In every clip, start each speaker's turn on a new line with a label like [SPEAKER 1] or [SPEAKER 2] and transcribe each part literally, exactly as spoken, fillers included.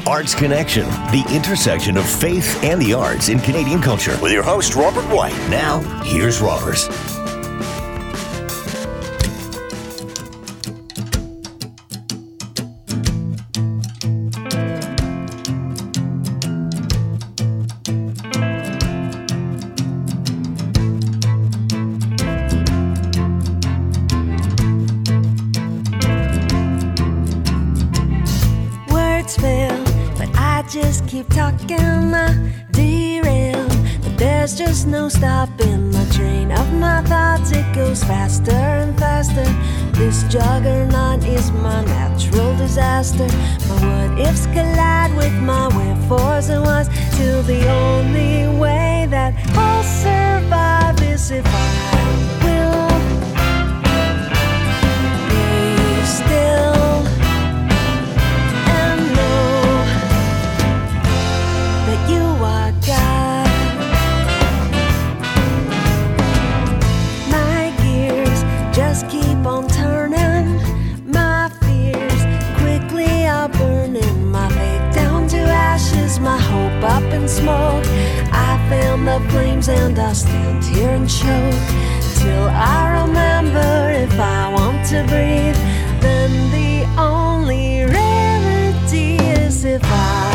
[SPEAKER 1] Arts Connection, the intersection of faith and the arts in Canadian culture. With your host, Robert White. Now, here's Robert.
[SPEAKER 2] Just keep talking, I derail, but there's just no stopping the train of my thoughts. It goes faster and faster. This juggernaut is my natural disaster. My what ifs collide with my wherefores and whys, till the only way that I'll survive is if I will be still. You are God. My gears just keep on turning. My fears quickly are burning. My faith down to ashes, my hope up in smoke. I fan the flames and I stand here and choke till I remember if I want to breathe, then the only remedy is if I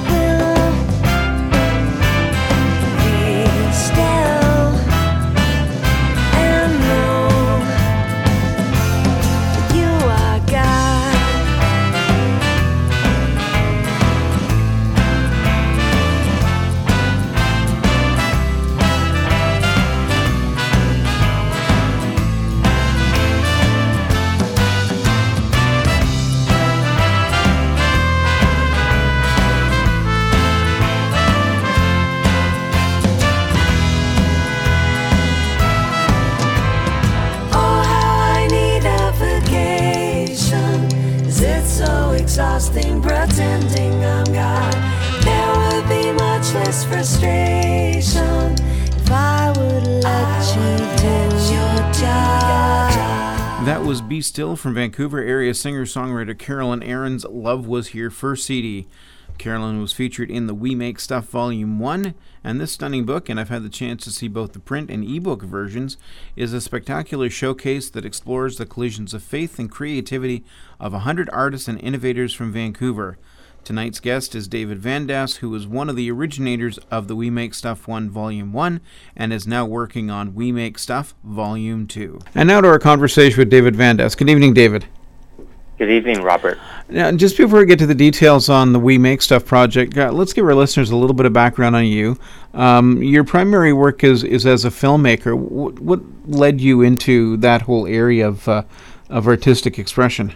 [SPEAKER 2] exhausting pretending I'm God. There would be much less frustration if I would let you do your job.
[SPEAKER 3] That was Be Still from Vancouver area singer-songwriter Carolyn Aaron's Love Was Here First C D. Carolyn was featured in the We Make Stuff Volume one, and this stunning book, and I've had the chance to see both the print and ebook versions, is a spectacular showcase that explores the collisions of faith and creativity of one hundred artists and innovators from Vancouver. Tonight's guest is David Vandas, who was one of the originators of the We Make Stuff one Volume one and is now working on We Make Stuff Volume two. And now to our conversation with David Vandas. Good evening, David.
[SPEAKER 4] Good evening, Robert.
[SPEAKER 3] Now, just before we get to the details on the We Make Stuff project, uh, let's give our listeners a little bit of background on you. Um, your primary work is, is as a filmmaker. What, what led you into that whole area of uh, of artistic expression?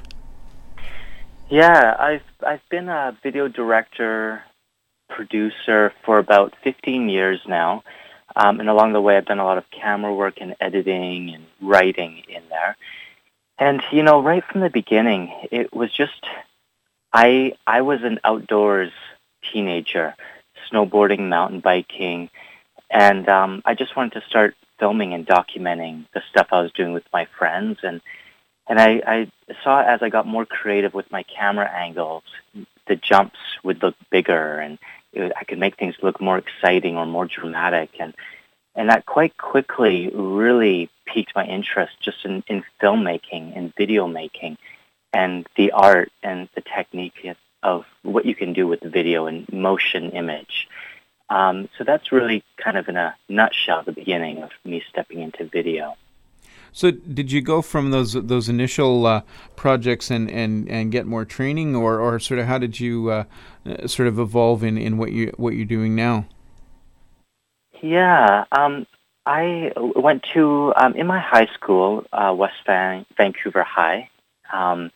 [SPEAKER 4] Yeah, I've I've been a video director, producer for about fifteen years now, um, and along the way I've done a lot of camera work and editing and writing in there. And, you know, right from the beginning, it was just, I I was an outdoors teenager, snowboarding, mountain biking, and um, I just wanted to start filming and documenting the stuff I was doing with my friends. And, and I, I saw as I got more creative with my camera angles, the jumps would look bigger, and it, I could make things look more exciting or more dramatic. And And that quite quickly really piqued my interest just in, in filmmaking and video making and the art and the technique of what you can do with video and motion image. Um, so that's really kind of in a nutshell the beginning of me stepping into video.
[SPEAKER 3] So did you go from those those initial uh, projects and, and, and get more training, or, or sort of how did you uh, sort of evolve in, in what you what you're doing now?
[SPEAKER 4] Yeah, um, I went to, um, in my high school, uh, West Van- Vancouver High, um,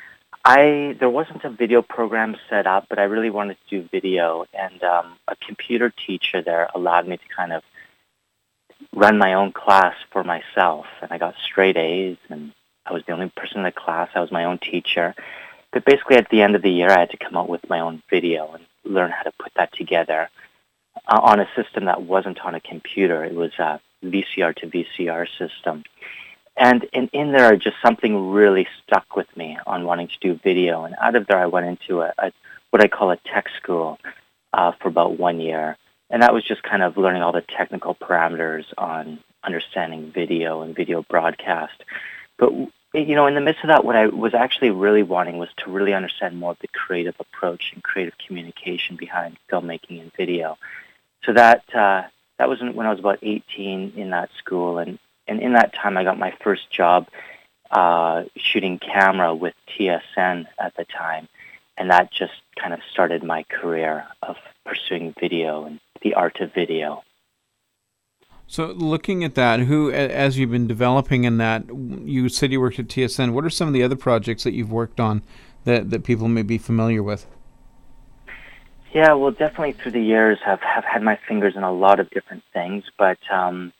[SPEAKER 4] I there wasn't a video program set up, but I really wanted to do video, and um, a computer teacher there allowed me to kind of run my own class for myself, and I got straight A's, and I was the only person in the class. I was my own teacher. But basically at the end of the year, I had to come up with my own video and learn how to put that together uh, on a system that wasn't on a computer. It was a V C R to V C R system. And in, in there, just something really stuck with me on wanting to do video. And out of there, I went into a, a what I call a tech school uh, for about one year. And that was just kind of learning all the technical parameters on understanding video and video broadcast. But, you know, in the midst of that, what I was actually really wanting was to really understand more of the creative approach and creative communication behind filmmaking and video. So that uh, that was when I was about eighteen in that school. And, and in that time, I got my first job uh, shooting camera with T S N at the time. And that just kind of started my career of pursuing video and the art of video.
[SPEAKER 3] So looking at that, who, as you've been developing in that, you said you worked at T S N. What are some of the other projects that you've worked on that, that people may be familiar with?
[SPEAKER 4] Yeah, well, definitely through the years, I've, have had my fingers in a lot of different things, but um,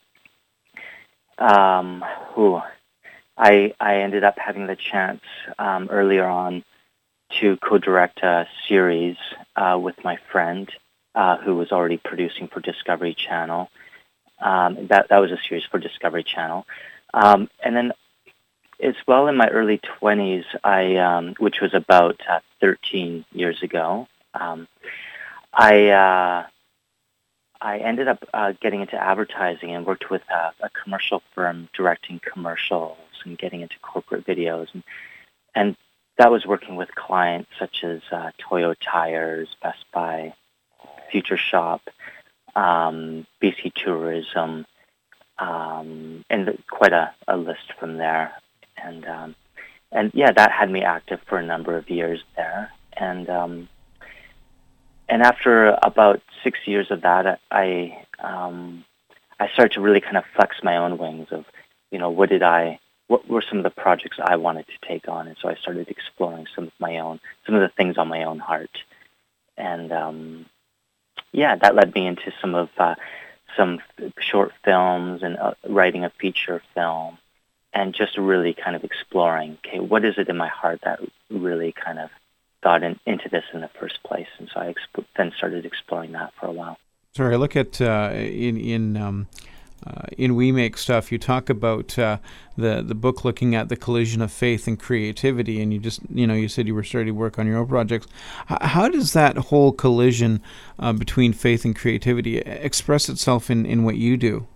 [SPEAKER 4] um, who, I, I ended up having the chance um, earlier on to co-direct a series uh, with my friend uh, who was already producing for Discovery Channel. Um, that that was a series for Discovery Channel, um, and then as well in my early twenties, I um, which was about uh, thirteen years ago, um, I uh, I ended up uh, getting into advertising and worked with a, a commercial firm directing commercials and getting into corporate videos, and and that was working with clients such as uh, Toyo Tires, Best Buy, Future Shop. Um, B C Tourism, um, and quite a, a list from there. And um, and yeah, that had me active for a number of years there. And um, and after about six years of that, I um, I started to really kind of flex my own wings of, you know, what did I, what were some of the projects I wanted to take on, and so I started exploring some of my own, some of the things on my own heart, and um, yeah, that led me into some of uh, some short films and uh, writing a feature film, and just really kind of exploring, okay, what is it in my heart that really kind of got in, into this in the first place? And so I exp- then started exploring that for a while.
[SPEAKER 3] Sorry, I look at uh, in in um, uh, in We Make Stuff. You talk about uh, the the book looking at the collision of faith and creativity, and you just you know you said you were starting to work on your own projects. H- how does that whole collision uh, between faith and creativity express itself in, in what you do?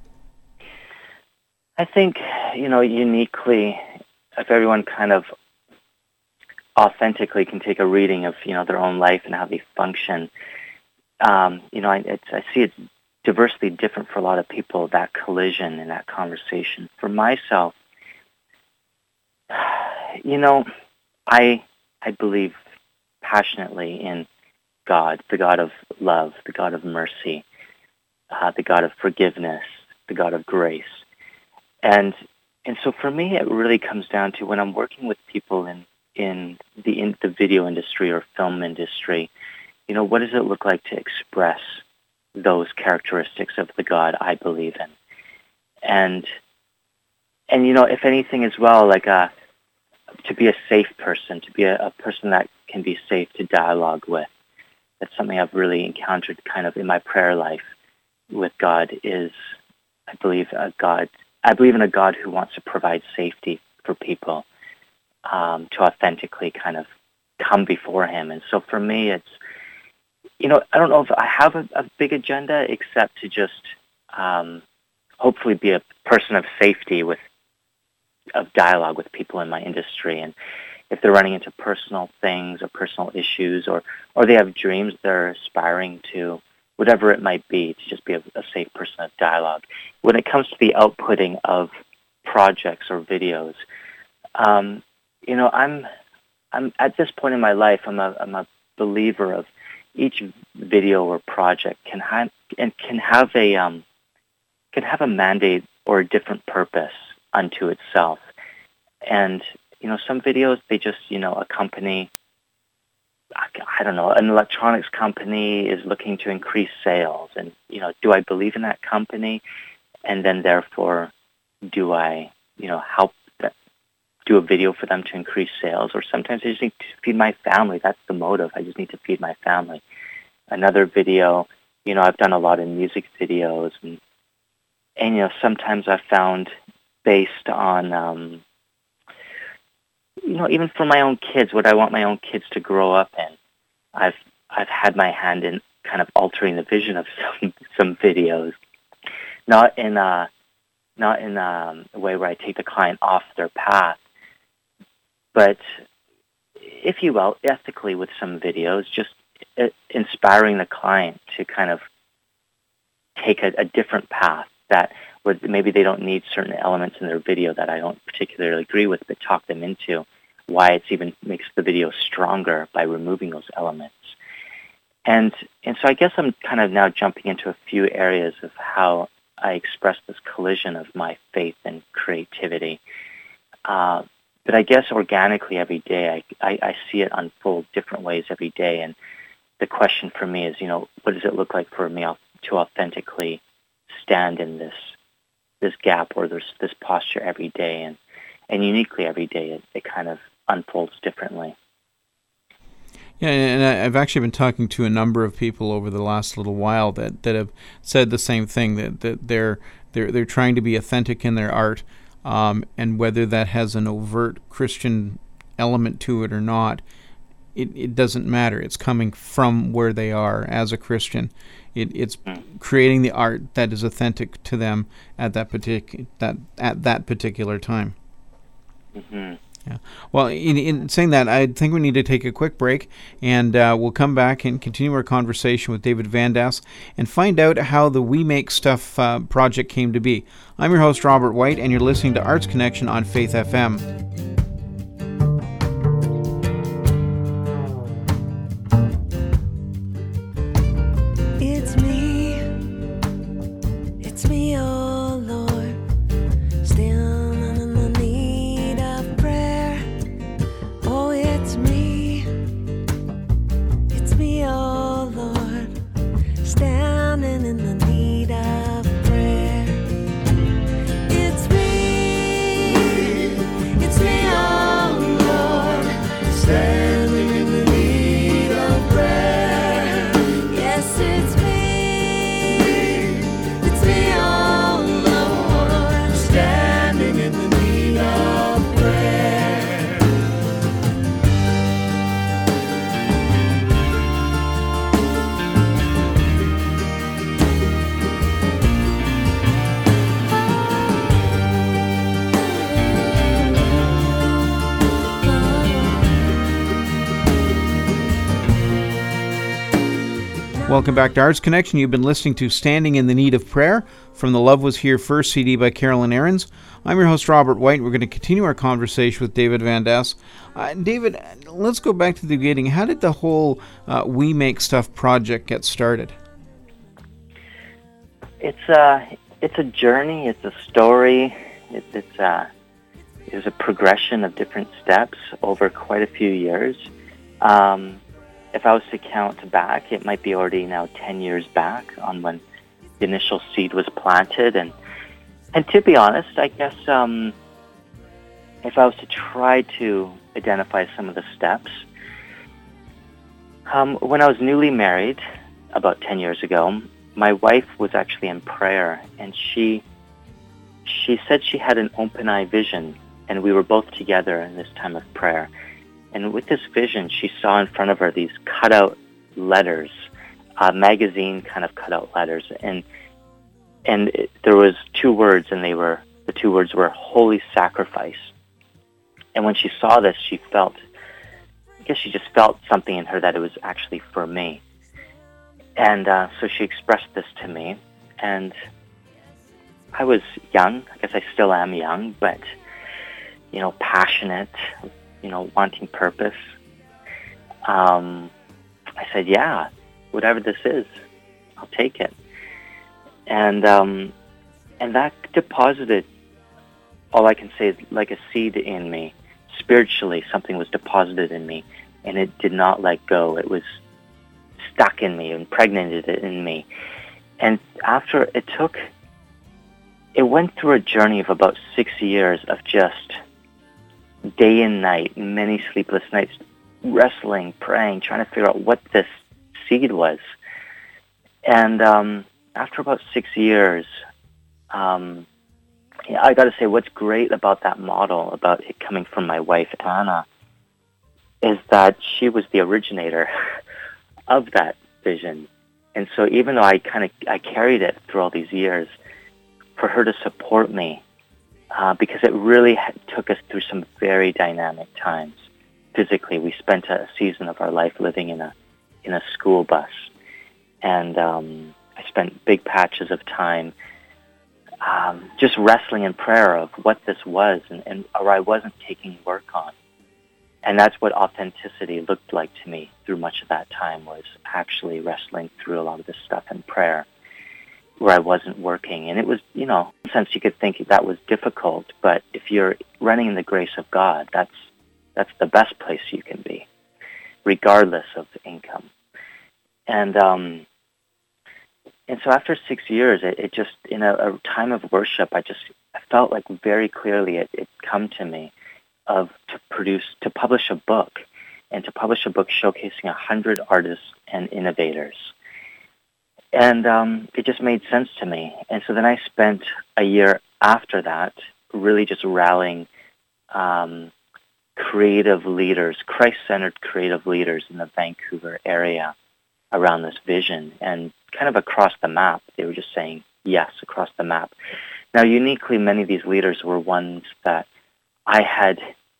[SPEAKER 4] I think, you know, uniquely, if everyone kind of authentically can take a reading of, you know, their own life and how they function, um, you know, I, it's, I see it's diversely different for a lot of people, that collision and that conversation. For myself, you know, I I believe passionately in God, the God of love, the God of mercy, uh, the God of forgiveness, the God of grace. And and so for me, it really comes down to when I'm working with people in, in the in the video industry or film industry, you know, what does it look like to express those characteristics of the God I believe in? And, and you know, if anything as well, like a, to be a safe person, to be a, a person that can be safe to dialogue with. That's something I've really encountered kind of in my prayer life with God is, I believe, a God, I believe in a God who wants to provide safety for people um, to authentically kind of come before Him. And so for me, it's, you know, I don't know if I have a, a big agenda except to just um, hopefully be a person of safety with, of dialogue with people in my industry. And if they're running into personal things or personal issues, or, or they have dreams they're aspiring to, whatever it might be, to just be a, a safe person of dialogue. When it comes to the outputting of projects or videos, um, you know, I'm I'm at this point in my life, I'm a I'm a believer of each video or project can have and can have a um, can have a mandate or a different purpose unto itself. And you know, some videos they just you know accompany. I don't know. An electronics company is looking to increase sales, and you know, do I believe in that company? And then therefore, do I you know help that, do a video for them to increase sales? Or sometimes I just need to feed my family. That's the motive. I just need to feed my family. Another video, you know, I've done a lot of music videos, and and you know, sometimes I've found based on, um, you know, even for my own kids, what I want my own kids to grow up in. I've I've had my hand in kind of altering the vision of some some videos, not in a not in a, a way where I take the client off their path, but if you will, ethically with some videos, just uh, inspiring the client to kind of take a, a different path that where maybe they don't need certain elements in their video that I don't particularly agree with, but talk them into why it's even makes the video stronger by removing those elements. And and so I guess I'm kind of now jumping into a few areas of how I express this collision of my faith and creativity. Uh, but I guess organically every day, I, I, I see it unfold different ways every day. And the question for me is, you know, what does it look like for me to authentically stand in this this gap or this, this posture every day? And, and uniquely every day, it, it kind of unfolds differently.
[SPEAKER 3] Yeah, and I've actually been talking to a number of people over the last little while that, that have said the same thing, that, that they're they're they're trying to be authentic in their art, um, and whether that has an overt Christian element to it or not, it, it doesn't matter. It's coming from where they are as a Christian. It, it's creating the art that is authentic to them at that partic- that at that particular time.
[SPEAKER 4] Mm-hmm.
[SPEAKER 3] Yeah. Well, in, in saying that, I think we need to take a quick break, and uh, we'll come back and continue our conversation with David Vandass and find out how the We Make Stuff uh, project came to be. I'm your host, Robert White, and you're listening to Arts Connection on Faith F M.
[SPEAKER 2] It's me, it's me, oh Lord, standing in the need of prayer. Oh, it's me, it's me, oh Lord, standing in the need of prayer. It's me, it's me, oh Lord, standing in the need of prayer. Yes, it's me, it's me, oh Lord, standing in the need of prayer.
[SPEAKER 3] Welcome back to Arts Connection. You've been listening to Standing in the Need of Prayer from the Love Was Here First C D by Carolyn Aarons. I'm your host, Robert White. We're going to continue our conversation with David Vandass. Uh, David, let's go back to the beginning. How did the whole uh, We Make Stuff project get started?
[SPEAKER 4] It's a it's a journey. It's a story. It, it's a it's a progression of different steps over quite a few years. Um, if I was to count back, it might be already now ten years back on when the initial seed was planted. And and to be honest, I guess um, if I was to try to identify some of the steps, um, when I was newly married about ten years ago, my wife was actually in prayer, and she she said she had an open-eye vision, and we were both together in this time of prayer. And with this vision, she saw in front of her these cutout letters, uh, magazine kind of cutout letters, and and it, there was two words, and they were the two words were holy sacrifice. And when she saw this, she felt, I guess she just felt something in her that it was actually for me. And uh, so she expressed this to me, and I was young. I guess I still am young, but, you know, passionate, you know, wanting purpose. Um, I said, yeah, whatever this is, I'll take it. And um, and that deposited, all I can say is like a seed in me. Spiritually, something was deposited in me, and it did not let go. It was stuck in me, impregnated it in me. And after it took, it went through a journey of about six years of just day and night, many sleepless nights, wrestling, praying, trying to figure out what this seed was. And um, after about six years, um, yeah, I got to say, what's great about that model, about it coming from my wife, Anna, is that she was the originator of that vision. And so even though I kind of I carried it through all these years, for her to support me, uh, because it really ha- took us through some very dynamic times. Physically, we spent a season of our life living in a in a school bus, and um, I spent big patches of time um, just wrestling in prayer of what this was, and, and or I wasn't taking work on. And that's what authenticity looked like to me through much of that time, was actually wrestling through a lot of this stuff in prayer where I wasn't working. And it was, you know, in a sense you could think that was difficult, but if you're running in the grace of God, that's that's the best place you can be, regardless of income. And um, and so after six years, it, it just, in a, a time of worship, I just I felt like very clearly it, it come to me of to produce, to publish a book, and to publish a book showcasing a hundred artists and innovators. And um, it just made sense to me. And so then I spent a year after that really just rallying um, creative leaders, Christ-centered creative leaders in the Vancouver area around this vision, and kind of across the map. They were just saying yes across the map. Now, uniquely, many of these leaders were ones that I had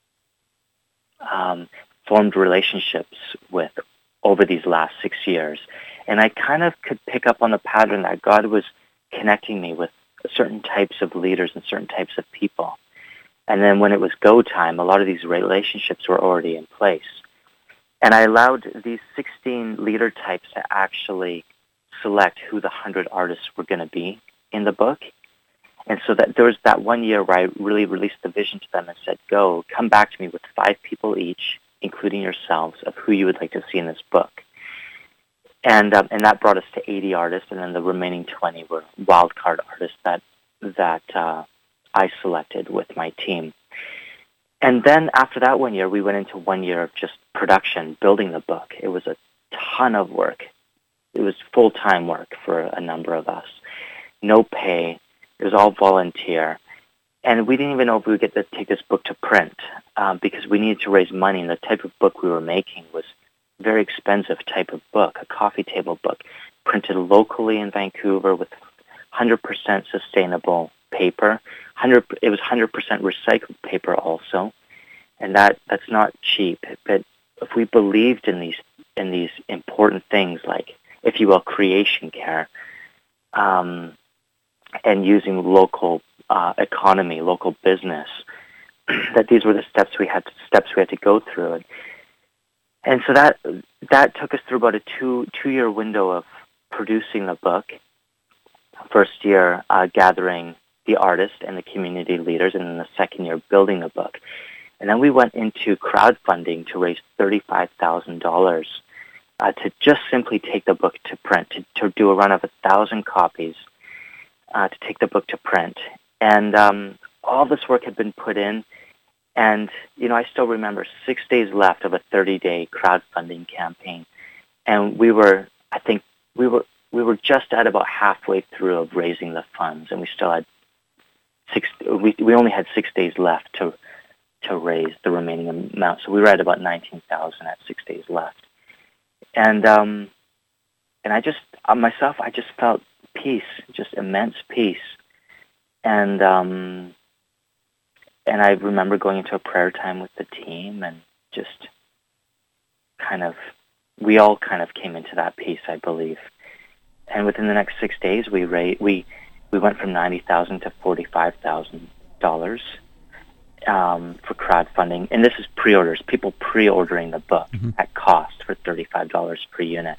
[SPEAKER 4] um, formed relationships with over these last six years. And I kind of could pick up on the pattern that God was connecting me with certain types of leaders and certain types of people. And then when it was go time, a lot of these relationships were already in place. And I allowed these sixteen leader types to actually select who the one hundred artists were going to be in the book. And so that there was that one year where I really released the vision to them and said, go, come back to me with five people each, including yourselves, of who you would like to see in this book. And um, and that brought us to eighty artists, and then the remaining twenty were wildcard artists that that uh, I selected with my team. And then after that one year, we went into one year of just production, building the book. It was a ton of work. It was full-time work for a number of us. No pay. It was all volunteer. And we didn't even know if we would get to take this book to print um, because we needed to raise money, and the type of book we were making was a very expensive type of book, a coffee table book, printed locally in Vancouver with one hundred percent sustainable paper. one hundred it was one hundred percent recycled paper also, and that, that's not cheap. But if we believed in these in these important things, like, if you will, creation care, um, and using local uh, economy, local business, that these were the steps we had to, steps we had to go through. And, and so that that took us through about a two two year window of producing the book. First year uh, gathering the artists and the community leaders, and then the second year building the book. And then we went into crowdfunding to raise thirty-five thousand dollars uh, to just simply take the book to print, to, to do a run of a thousand copies, uh, to take the book to print. And um, all this work had been put in, and, you know, I still remember six days left of a thirty-day crowdfunding campaign. And we were, I think, we were we were just at about halfway through of raising the funds, and we still had six, we, we only had six days left to to raise the remaining amount. So we were at about nineteen thousand at six days left. And um, and I just, uh, myself, I just felt peace, just immense peace. And um, and I remember going into a prayer time with the team, and just kind of, we all kind of came into that peace, I believe. And within the next six days, we ra- we we went from ninety thousand to forty-five thousand dollars. Um, for crowdfunding, and this is pre-orders, people pre-ordering the book mm-hmm. at cost for thirty-five dollars per unit.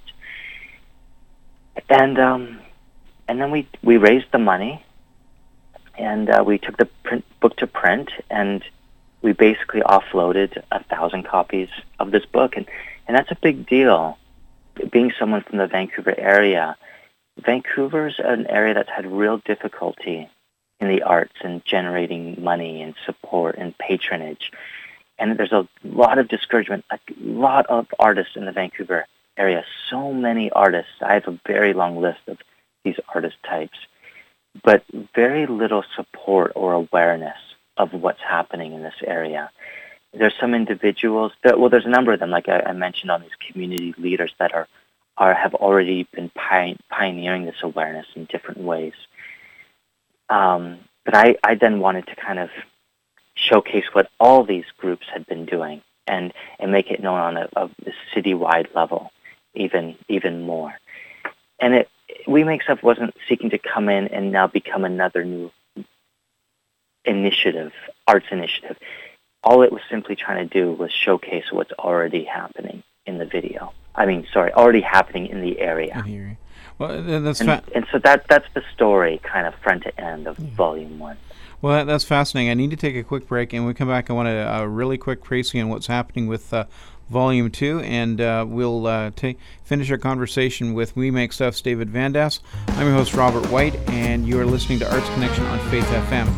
[SPEAKER 4] And um, and then we, we raised the money, and uh, we took the print book to print, and we basically offloaded a thousand copies of this book. And, and that's a big deal. Being someone from the Vancouver area, Vancouver's an area that's had real difficulty in the arts and generating money and support and patronage. And there's a lot of discouragement, a lot of artists in the Vancouver area, so many artists. I have a very long list of these artist types. but very little support or awareness of what's happening in this area. There's some individuals that, well, there's a number of them, like I, I mentioned, on these community leaders that are, are have already been pi- pioneering this awareness in different ways. Um, but I, I then wanted to kind of showcase what all these groups had been doing and, and make it known on a, a citywide level, even even more. And it, We Make Stuff wasn't seeking to come in and now become another new initiative, arts initiative. All it was simply trying to do was showcase what's already happening in the video. I mean, sorry, already happening in the area.
[SPEAKER 3] In the area. Well, that's
[SPEAKER 4] and,
[SPEAKER 3] fa-
[SPEAKER 4] and so that that's the story, kind of front to end of yeah. Volume One.
[SPEAKER 3] Well, that, that's fascinating. I need to take a quick break, and when we come back, I want a, a really quick précis on what's happening with uh, Volume Two, and uh, we'll uh, ta- finish our conversation with We Make Stuff's David Vandas. I'm your host, Robert White, and you are listening to Arts Connection on Faith F M.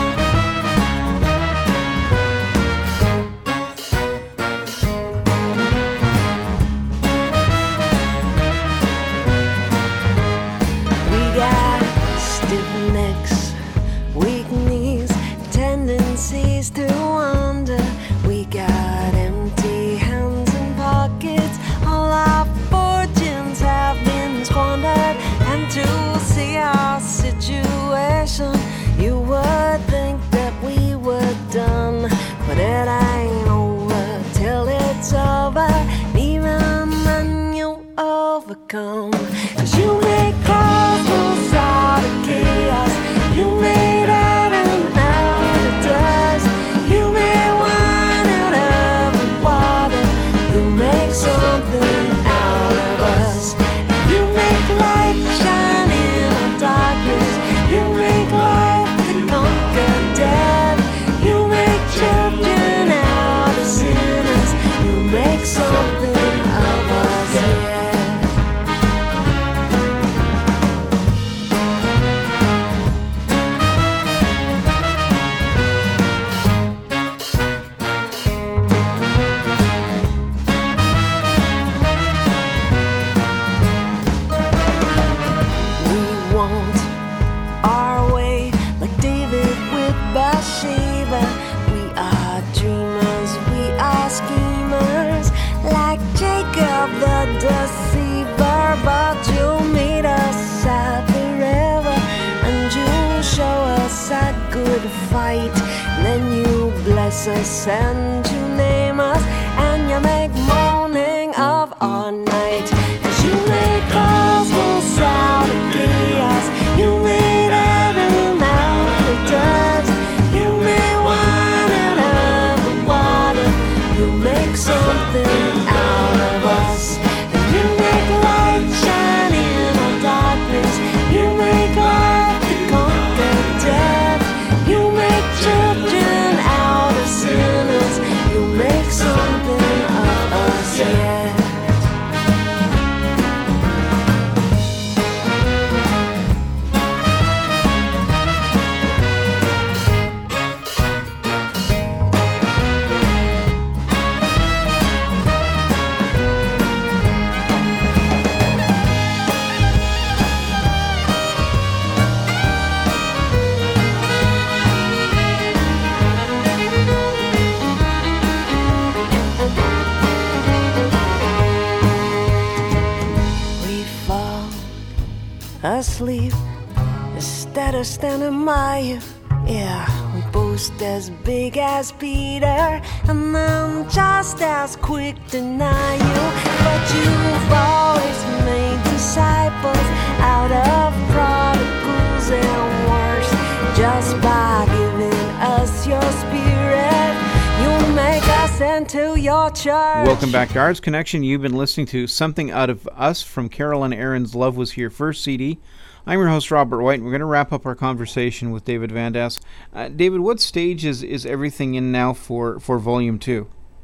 [SPEAKER 2] Come, 'cause you make cosmos out of chaos. You made heaven out of dust. You made wine out of water. You make something out of us. You make light shine in the darkness. You make life to conquer death. You make children out of sinners. You make something of us, yeah. Fight, and then you bless us and you name us, and you make morning of our night. 'Cause you made cosmos out of chaos. You made heaven out of dust. You made wine out of the water. You make something out of us. And you make light shine in the darkness. You make life to conquer death. You make children out of sinners. You make something of us, yeah. Asleep instead of standing by you. Yeah, we boast as big as Peter, and I'm just as quick to deny you. But you've always made disciples out of prodigals and worse. Just by giving us your spirit, you make us into your church.
[SPEAKER 3] Welcome back to Arts Connection. You've been listening to Something Out of Us from Carolyn Aaron's Love Was Here First C D. I'm your host, Robert White, and we're going to wrap up our conversation with David Vandas. Uh, David, what stage is, is everything in now for, for Volume two?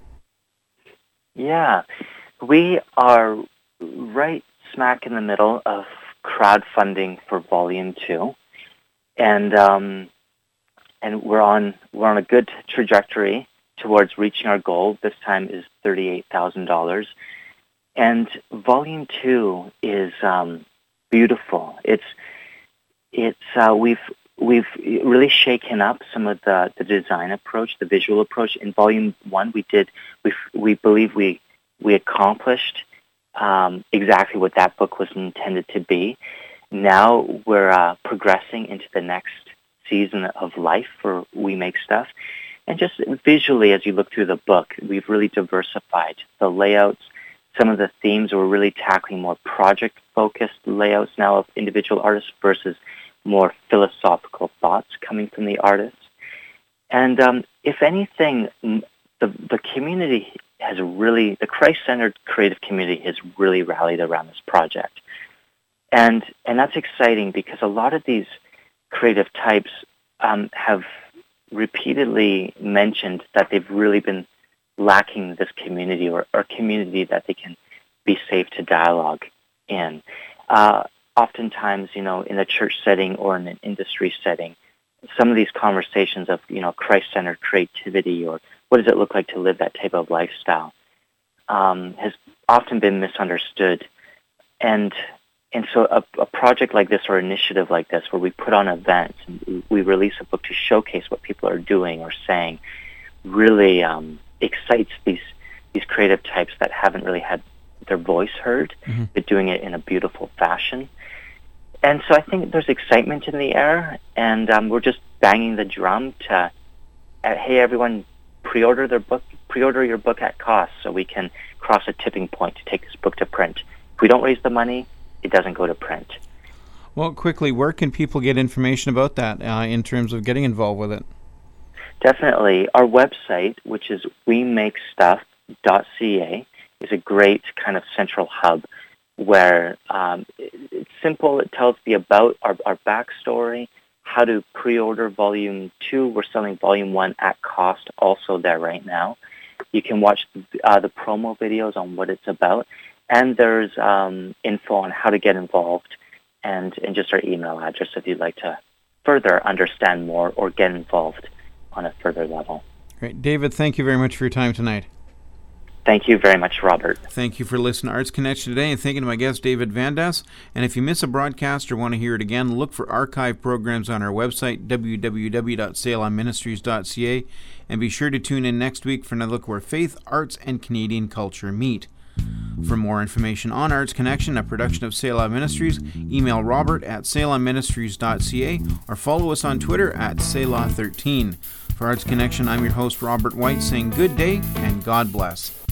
[SPEAKER 4] Yeah, we are right smack in the middle of crowdfunding for Volume two, and um, and we're on we're on a good trajectory towards reaching our goal. This time is thirty-eight thousand dollars. And Volume two is um, beautiful. It's it's uh, we've we've really shaken up some of the, the design approach, the visual approach. In volume one, we did we we believe we we accomplished um, exactly what that book was intended to be. Now we're uh, progressing into the next season of life for We Make Stuff. And just visually, as you look through the book, we've really diversified the layouts. Some of the themes, we're really tackling more project-focused layouts now of individual artists versus more philosophical thoughts coming from the artists. And um, if anything, the, the community has really, the Christ-centered creative community has really rallied around this project. And and that's exciting because a lot of these creative types um, have repeatedly mentioned that they've really been lacking this community or, or community that they can be safe to dialogue in. Uh, oftentimes, you know, in a church setting or in an industry setting, some of these conversations of, you know, Christ-centered creativity or what does it look like to live that type of lifestyle um, has often been misunderstood. And And so a, a project like this or initiative like this where we put on events and we release a book to showcase what people are doing or saying really um, excites these these creative types that haven't really had their voice heard, mm-hmm. but doing it in a beautiful fashion. And so I think there's excitement in the air, and um, we're just banging the drum to, uh, hey, everyone, pre-order their book, pre-order your book at cost so we can cross a tipping point to take this book to print. If we don't raise the money, it doesn't go to print.
[SPEAKER 3] Well, quickly, where can people get information about that uh, in terms of getting involved with it?
[SPEAKER 4] Definitely. Our website, which is we make stuff dot c a, is a great kind of central hub where um, it's simple. It tells the about, our, our backstory, how to pre-order volume two. We're selling volume one at cost also there right now. You can watch uh, the promo videos on what it's about. And there's um, info on how to get involved and, and just our email address if you'd like to further understand more or get involved on a further level.
[SPEAKER 3] Great. David, thank you very much for your time tonight.
[SPEAKER 4] Thank you very much, Robert.
[SPEAKER 3] Thank you for listening to Arts Connection today and thanking my guest, David Vandas. And if you miss a broadcast or want to hear it again, look for archive programs on our website, w w w dot salem ministries dot c a, and be sure to tune in next week for another look where faith, arts, and Canadian culture meet. For more information on Arts Connection, a production of Selah Ministries, email Robert at salem ministries dot c a or follow us on Twitter at Selah thirteen. For Arts Connection, I'm your host, Robert White, saying good day and God bless.